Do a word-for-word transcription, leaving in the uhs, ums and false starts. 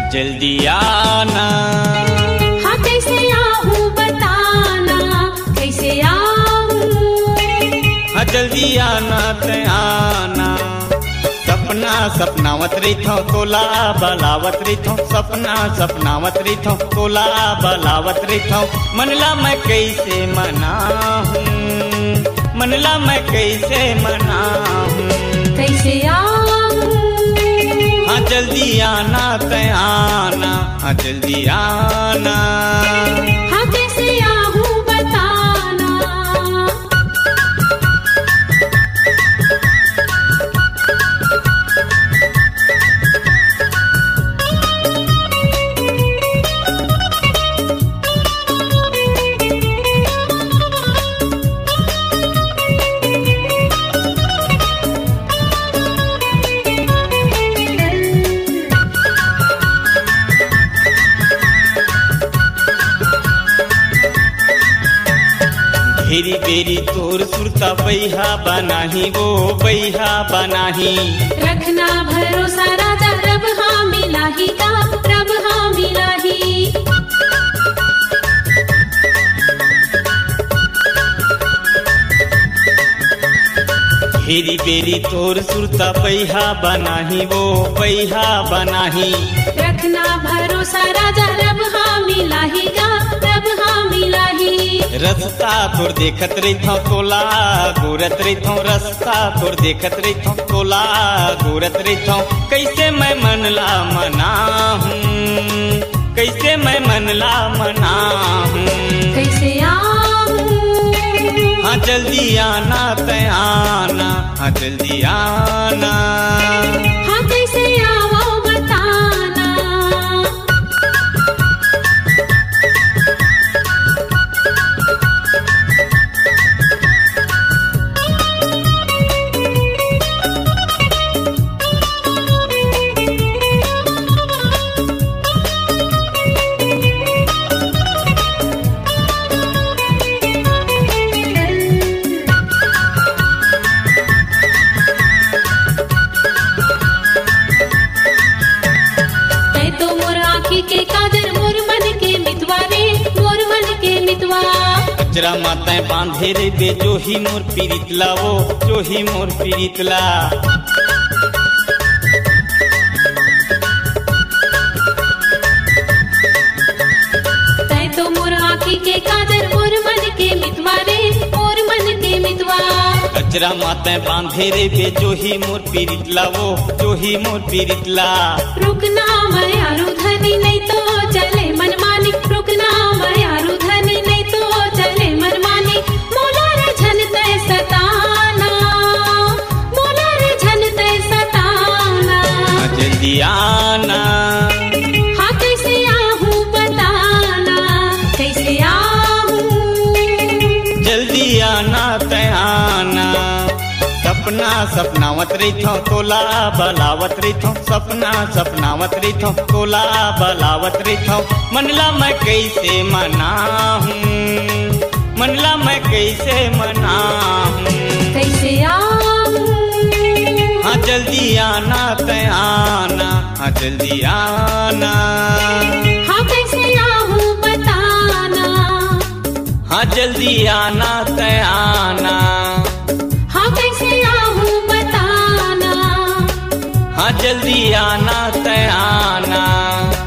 जल्दी आना। हाँ कैसे आऊं बताना, कैसे आऊं। हाँ जल्दी आना ते आना। सपना सपनावत रही तोला बलावत रही सपना सपनावत रही तोला बलावत रही मनला मैं कैसे मनाऊं, मनला मैं कैसे मनाऊं। कैसे आऊं। हाँ जल्दी आना ते आना, हाँ जल्दी आना। हाँ कैसे आऊं बताना। बेरी बेरी तोर सुरता बैहा बनाही वो बैहा बनाही। रखना भरोसा राजा रब हाँ मिलाही का, रब हाँ मिलाही। बेरी बेरी तोर सुरता बैहा बनाही वो बैहा बनाही। रखना भरोसा राजा रब हाँ मिलाही का, रब हाँ मिलाही। रस्ता तोर देखत रही तोला गोरत रही रस्ता तोर देखत रही तोला गोरत रही कैसे मैं मनला मनाऊं, कैसे मैं मनला मनाऊं। कैसे आऊं। हाँ जल्दी आना ते आना, हाँ जल्दी आना। हाँ कैसे आओ बताना। के काजर मोर मन के मितवा रे, मोर मन के मितवा। अजरा माताएं बांधे रे बे जो ही मोर पीरितला वो, जो ही मोर पीरितला। तै तो मोर आँखी के काजर मोर मन के मितवा रे, मोर मन के मितवा। अजरा माताएं बांधे रे बे जो ही मोर पीरितला वो, जो ही मोर पीरितला। रुकना मायारू धनी नहीं तो चले मनमानी, रुकना मायारू धनी नहीं तो चले मनमानी। मोला रे झन तै सताना, मोला रे झन तै सताना। जल्दी आना। हाँ कैसे आऊं बताना, कैसे आऊं। जल्दी आना ते आना। सपना सपनावत रही तोला बलावत रही सपना सपनावत रही तोला बलावत रही मनला मैं कैसे मनाऊं, मनला मैं कैसे मनाऊं। कैसे आऊं। हाँ जल्दी आना ते आना, हाँ जल्दी आना। हाँ कैसे आऊं बताना। हाँ जल्दी आना ते आना। हाँ कैसे आऊं बताना। हाँ जल्दी आना ते आना।